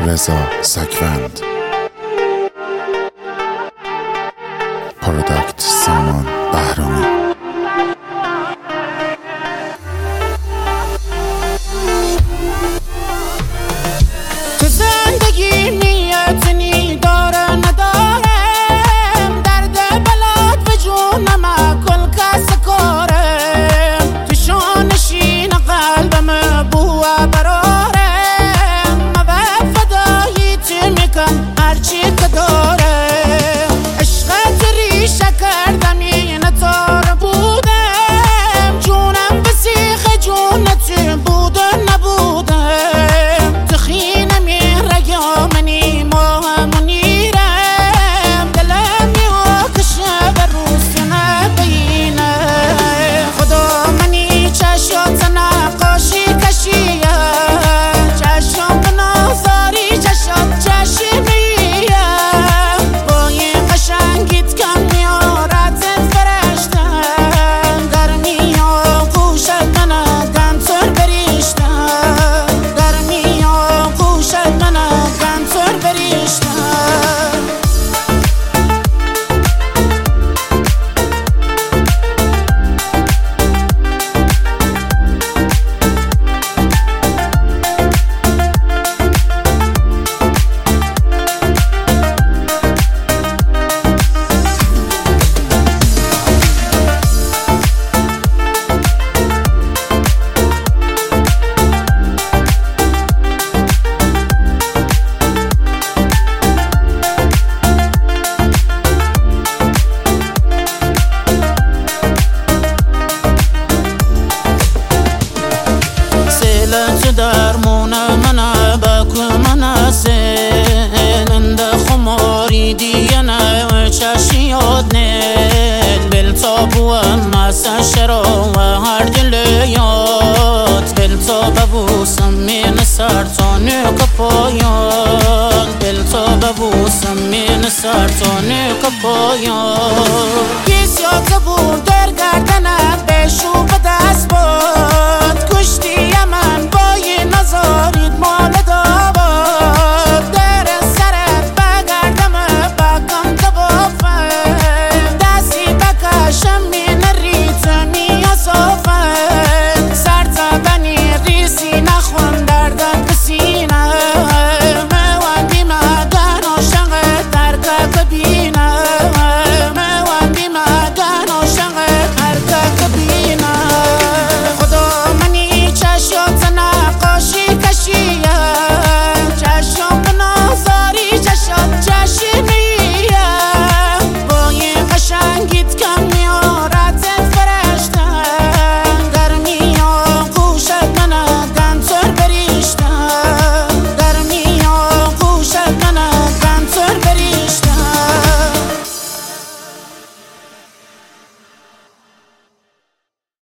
رضا سکوند، پروداکت سامان بهرامی. تو زندگی نیتنی داره ندارم، درد بلاد به جونم کل کس کارم، تو شانشین قلبم بوه برارم، مو فدایی تو میکن هرچی که دارم، عشقت ریشه کردم این تار بودم، جونم به سیخ جونت بود و نبودم، تخینم منی ماه منیرم، دلم میوکشه به روز نبینه، خدا منی چشات نقاشی کشیه، چشم به نازاری چشات چشمیه، با این قشنگیت کم میارتت فرشتم، گرمی ها گوشت منه گنتر بریشتم، گرمی ها گوشت منه گنتر بریشتم. تو درمون منه بکو منه سنده خماری دیگه نه چشیاد نیل بل تابو مسا شرا و هر دل یاد بل تابو من سرطانه کپایان بل تابو من سرطانه کپایان